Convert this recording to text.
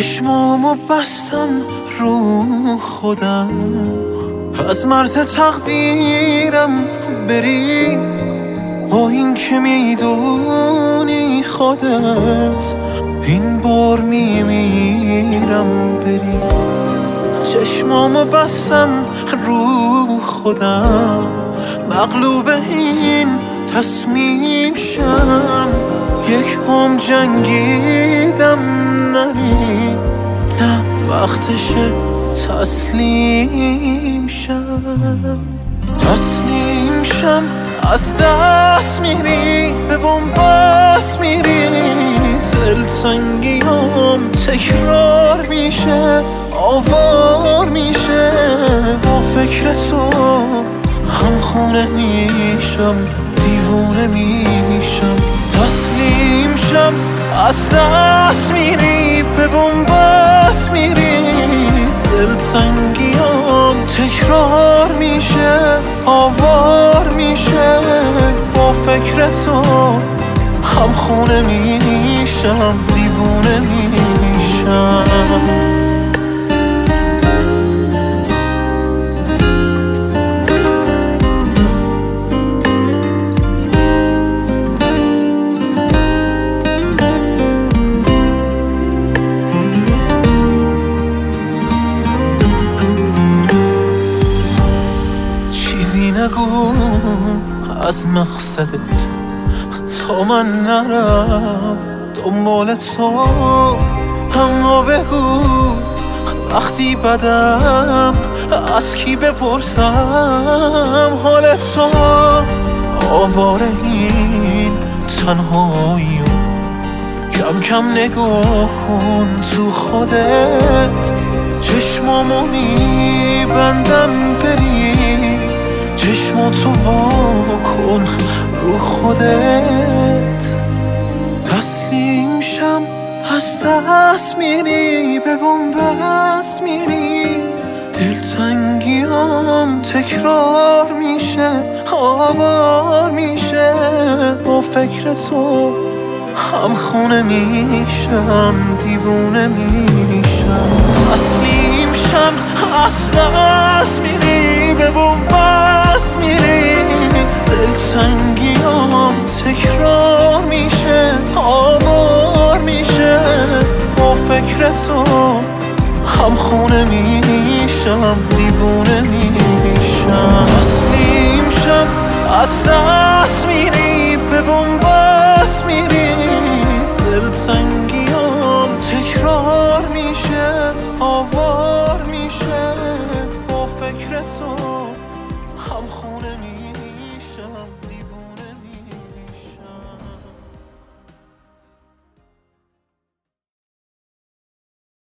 چشمامو بستم رو خودم، از مرز تقدیرم بری، با این که میدونی خودت این بار میمیرم بری. چشمامو بستم رو خودم، مغلوب این تصمیم شم، یک هم جنگیدم نری، نه وقتشه تسلیم شم. تسلیم شم از دست میری، به بنبست میری، دلتنگیام تکرار میشه، آوار میشه، با فکر تو همخونه میشم، دیوونه میشم. تسلیم شم از دست میری، به بنبست میری، دلتنگیام تکرار میشه، آوار میشه، با فکر تو همخونه میشم، دیوونه میشم. نگو از مقصدت تا من نرم دنبال تو، اما بگو وقتی بدم از کی بپرسم حال تو. آواره این تنهایی، کم کم نگاه کن تو خودت، چشمامو میبندم بری، چشماتو وا کن رو خودت. تسلیم شم از دست میری، به بنبست میری، دلتنگیام تکرار میشه، آوار میشه، با فکر تو همخونه میشم، دیوونه میشم. تسلیم شم از دست میری، به بنبست میری، دلتنگیام تکرار میشه، آوار میشه، با فکر تو همخونه میشم، دیوونه میشم. تسلیم شم از دست میری، به بنبست میری، دلتنگیام تکرار میشه، آوار میشه، با فکر تو همخونه میشم.